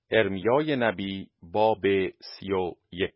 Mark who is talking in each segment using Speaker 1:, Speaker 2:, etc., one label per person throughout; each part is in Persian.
Speaker 1: ارمیای نبی باب 31.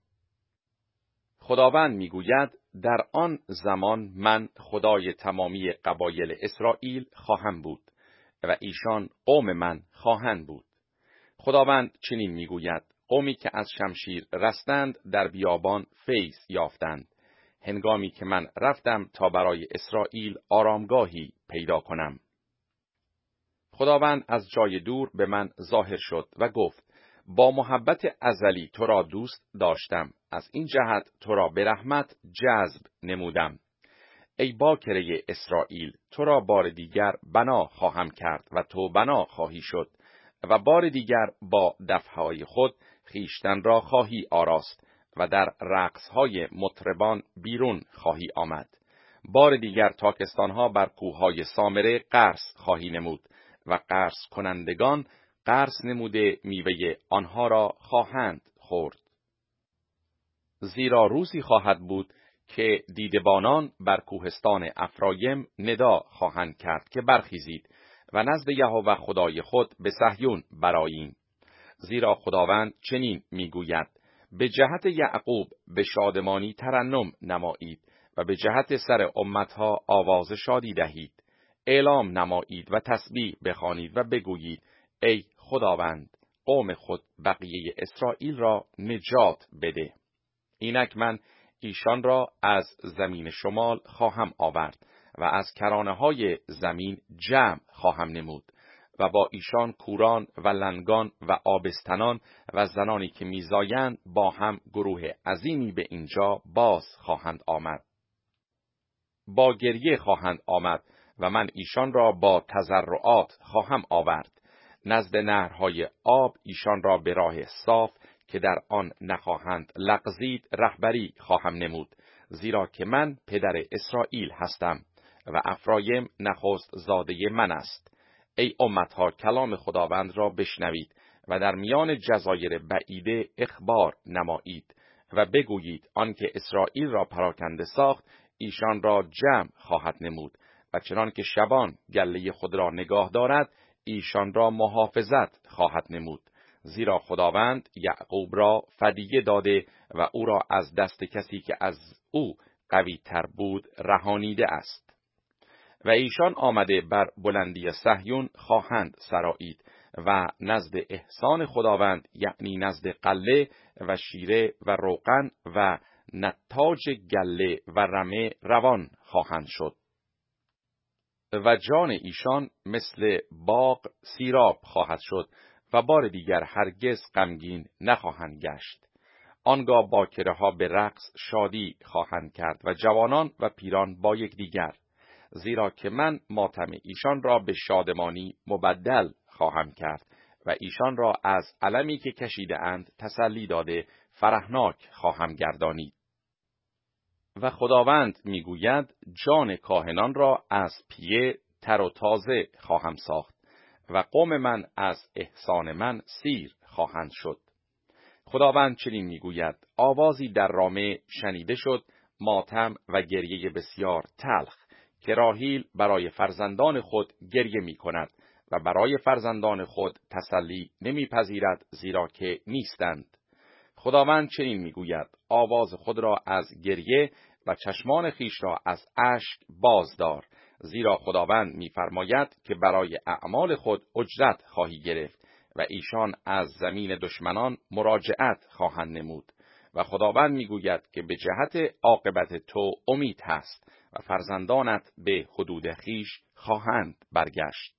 Speaker 1: خداوند میگوید در آن زمان من خدای تمامی قبایل اسرائیل خواهم بود و ایشان قوم من خواهند بود. خداوند چنین میگوید: قومی که از شمشیر رستند در بیابان فیض یافتند، هنگامی که من رفتم تا برای اسرائیل آرامگاهی پیدا کنم. خداوند از جای دور به من ظاهر شد و گفت: با محبت ازلی تو را دوست داشتم، از این جهت تو را به رحمت جذب نمودم. ای باکره اسرائیل، تو را بار دیگر بنا خواهم کرد و تو بنا خواهی شد و بار دیگر با دفعهای خود خیشتن را خواهی آراست و در رقصهای مطربان بیرون خواهی آمد. بار دیگر تاکستانها بر کوههای سامره قرص خواهی نمود و قرص کنندگان قرص نموده میوه آنها را خواهند خورد. زیرا روزی خواهد بود که دیدبانان بر کوهستان افرایم ندا خواهند کرد که برخیزید و نزد یهوه خدای خود به صهیون برآییم. زیرا خداوند چنین میگوید: به جهت یعقوب به شادمانی ترنم نمایید و به جهت سر امتها آواز شادی دهید. اعلام نمایید و تسبیح بخوانید و بگویید: ای خداوند، قوم خود بقیه اسرائیل را نجات بده. اینک من ایشان را از زمین شمال خواهم آورد و از کرانه های زمین جمع خواهم نمود و با ایشان کوران و لنگان و آبستنان و زنانی که میزایند با هم گروه عظیمی به اینجا باز خواهند آمد. با گریه خواهند آمد و من ایشان را با تضرعات خواهم آورد. نزد نهرهای آب ایشان را به راه صاف که در آن نخواهند لغزید رهبری خواهم نمود، زیرا که من پدر اسرائیل هستم و افرایم نخست زاده من است. ای امتها، کلام خداوند را بشنوید و در میان جزایر بعیده اخبار نمایید و بگویید: آنکه اسرائیل را پراکنده ساخت ایشان را جمع خواهد نمود و چنان که شبان گله خود را نگاه دارد ایشان را محافظت خواهد نمود. زیرا خداوند یعقوب را فدیه داده و او را از دست کسی که از او قوی تر بود رهانیده است. و ایشان آمده بر بلندی صهیون خواهند سرایید و نزد احسان خداوند، یعنی نزد قله و شیره و روغن و نتاج گله و رمه روان خواهند شد. و جان ایشان مثل باغ سیراب خواهد شد و بار دیگر هرگز غمگین نخواهند گشت. آنگاه باکره ها به رقص شادی خواهند کرد و جوانان و پیران با یکدیگر، زیرا که من ماتم ایشان را به شادمانی مبدل خواهم کرد و ایشان را از المی که کشیده اند تسلی داده فرحناک خواهم گردانید. و خداوند میگوید: جان کاهنان را از پیه تر و تازه خواهم ساخت و قوم من از احسان من سیر خواهند شد. خداوند چنین میگوید: آوازی در رامه شنیده شد، ماتم و گریه بسیار تلخ، که راحیل برای فرزندان خود گریه می کند و برای فرزندان خود تسلی نمیپذیرد، زیرا که نیستند. خداوند چنین میگوید: آواز خود را از گریه و چشمان خیش را از اشک بازدار، زیرا خداوند میفرماید که برای اعمال خود اجرت خواهی گرفت و ایشان از زمین دشمنان مراجعت خواهند نمود. و خداوند میگوید که به جهت عاقبت تو امید هست و فرزندانت به حدود خیش خواهند برگشت.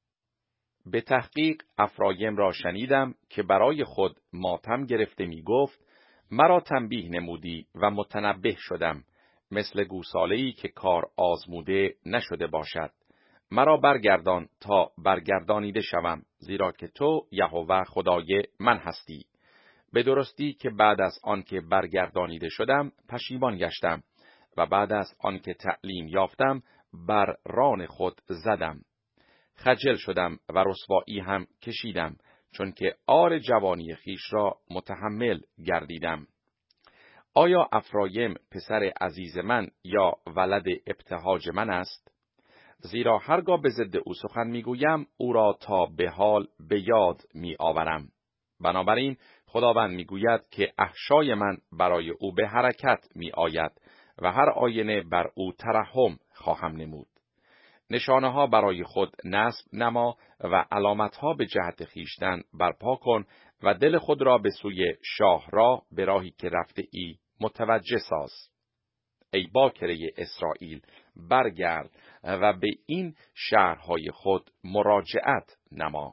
Speaker 1: به تحقیق افرایم را شنیدم که برای خود ماتم گرفته می گفت: مرا تنبیه نمودی و متنبه شدم، مثل گوساله‌ای که کار آزموده نشده باشد. مرا برگردان تا برگردانیده شوم، زیرا که تو یهوه خدای من هستی. به درستی که بعد از آن که برگردانیده شدم پشیمان گشتم و بعد از آن که تعلیم یافتم بر ران خود زدم. خجل شدم و رسوایی هم کشیدم، چون که عار جوانی خیش را متحمل گردیدم. آیا افرایم پسر عزیز من یا ولد ابتهاج من است؟ زیرا هرگاه به ضد او سخن میگویم او را تا به حال به یاد می آورم. بنابراین خداوند میگوید که احشای من برای او به حرکت می آید و هر آینه بر او ترحم خواهم نمود. نشانه ها برای خود نصب نما و علامت ها به جهت خیشتن برپا کن و دل خود را به سوی شاه را به راهی که رفته ای متوجه ساز. ای باکره اسرائیل، برگرد و به این شهرهای خود مراجعت نما.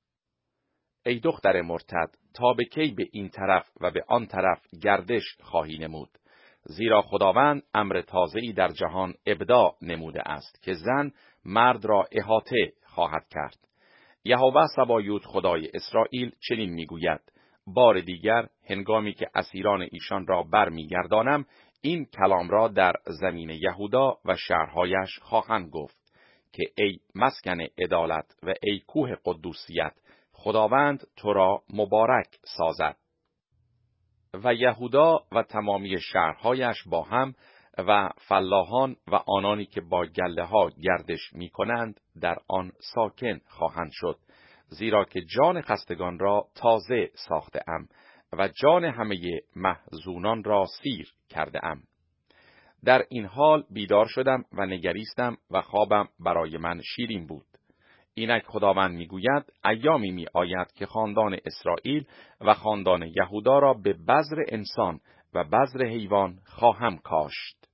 Speaker 1: ای دختر مرتد، تا به کی به این طرف و به آن طرف گردش خواهی نمود؟ زیرا خداوند امر تازه‌ای در جهان ابداع نموده است که زن مرد را احاطه خواهد کرد. یهوه سبایوت خدای اسرائیل چنین میگوید: بار دیگر هنگامی که اسیران ایشان را برمیگردانم، این کلام را در زمین یهودا و شهرهایش خواهند گفت که ای مسکن عدالت و ای کوه قدوسیت، خداوند تو را مبارک سازد. و یهودا و تمامی شهرهایش با هم و فلاحان و آنانی که با گله ها گردش می کنند در آن ساکن خواهند شد، زیرا که جان خستگان را تازه ساخته ام و جان همه محزونان را سیر کرده ام. در این حال بیدار شدم و نگریستم و خوابم برای من شیرین بود. اینک خداوند میگوید: ایامی می آید که خاندان اسرائیل و خاندان یهودا را به بذر انسان و بذر حیوان خواهم کاشت.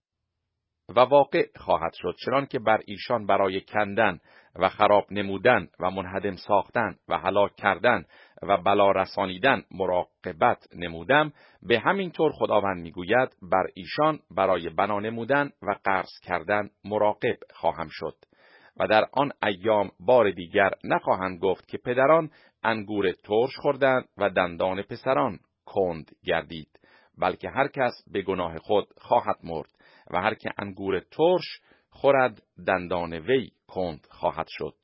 Speaker 1: و واقع خواهد شد چنان که بر ایشان برای کندن و خراب نمودن و منهدم ساختن و هلاک کردن و بلا رسانیدن مراقبت نمودم، به همین طور خداوند میگوید بر ایشان برای بنا نمودن و قرض کردن مراقب خواهم شد. و در آن ایام بار دیگر نخواهند گفت که پدران انگور ترش خوردند و دندان پسران کند گردید، بلکه هر کس به گناه خود خواهد مرد و هر که انگور ترش خورد دندان وی کند خواهد شد.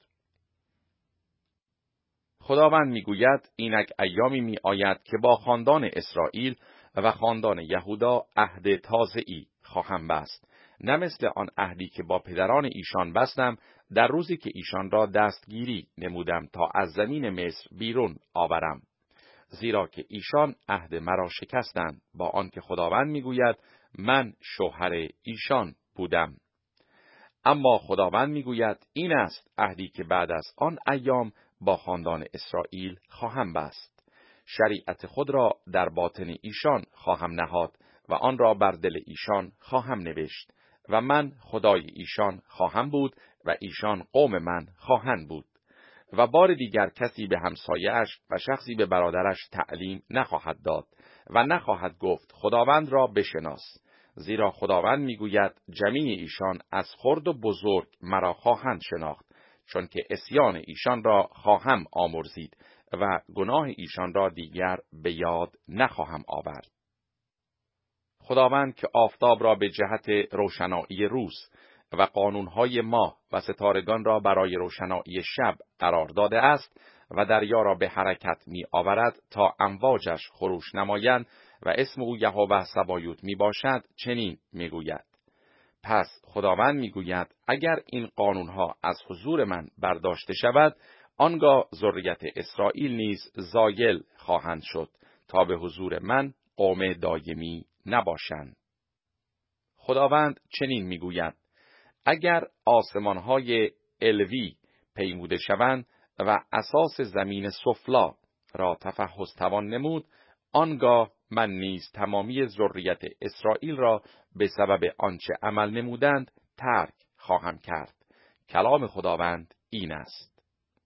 Speaker 1: خداوند میگوید: اینک ایامی می آید که با خاندان اسرائیل و خاندان یهودا عهد تازه‌ای خواهم بست، نه مثل آن عهدی که با پدران ایشان بستم در روزی که ایشان را دستگیری نمودم تا از زمین مصر بیرون آورم. زیرا که ایشان عهد مرا شکستند، با آنکه خداوند میگوید من شوهر ایشان بودم. اما خداوند میگوید این است عهدی که بعد از آن ایام با خاندان اسرائیل خواهم بست. شریعت خود را در باطن ایشان خواهم نهاد و آن را بر دل ایشان خواهم نوشت و من خدای ایشان خواهم بود و ایشان قوم من خواهند بود. و بار دیگر کسی به همسایه‌اش و شخصی به برادرش تعلیم نخواهد داد و نخواهد گفت خداوند را بشناس، زیرا خداوند میگوید جمیع ایشان از خرد و بزرگ مرا خواهند شناخت، چون که عصیان ایشان را خواهم آمرزید و گناه ایشان را دیگر به یاد نخواهم آورد. خداوند که آفتاب را به جهت روشنایی روز و قانونهای ماه و ستارگان را برای روشنایی شب قرار داده است و دریا را به حرکت می آورد تا امواجش خروش نمایند و اسم او یهوه سبایوت می باشد، چنین می گوید: پس خداوند می گوید اگر این قانونها از حضور من برداشته شود، آنگاه ذریت اسرائیل نیز زایل خواهند شد تا به حضور من قوم دایمی نباشند. خداوند چنین می گوید: اگر آسمانهای علوی پیموده شوند و اساس زمین سفلا را تفحص توان نمود، آنگاه من نیز تمامی ذریت اسرائیل را به سبب آنچه عمل نمودند ترک خواهم کرد. کلام خداوند این است.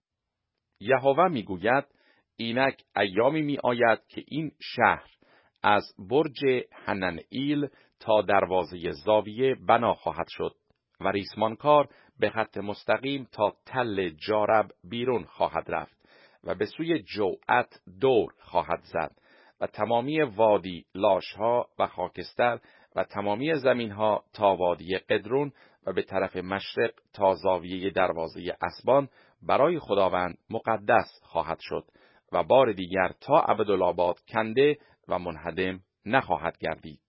Speaker 1: یهوه میگوید اینک ایامی می آید که این شهر از برج حننئیل تا دروازه زاویه بنا خواهد شد و ریسمانکار به خط مستقیم تا تل جارب بیرون خواهد رفت و به سوی جوعت دور خواهد زد و تمامی وادی لاشها و خاکستر و تمامی زمینها تا وادی قدرون و به طرف مشرق تا زاویه دروازه اسبان برای خداوند مقدس خواهد شد و بار دیگر تا ابدالآباد کنده و منهدم نخواهد گردید.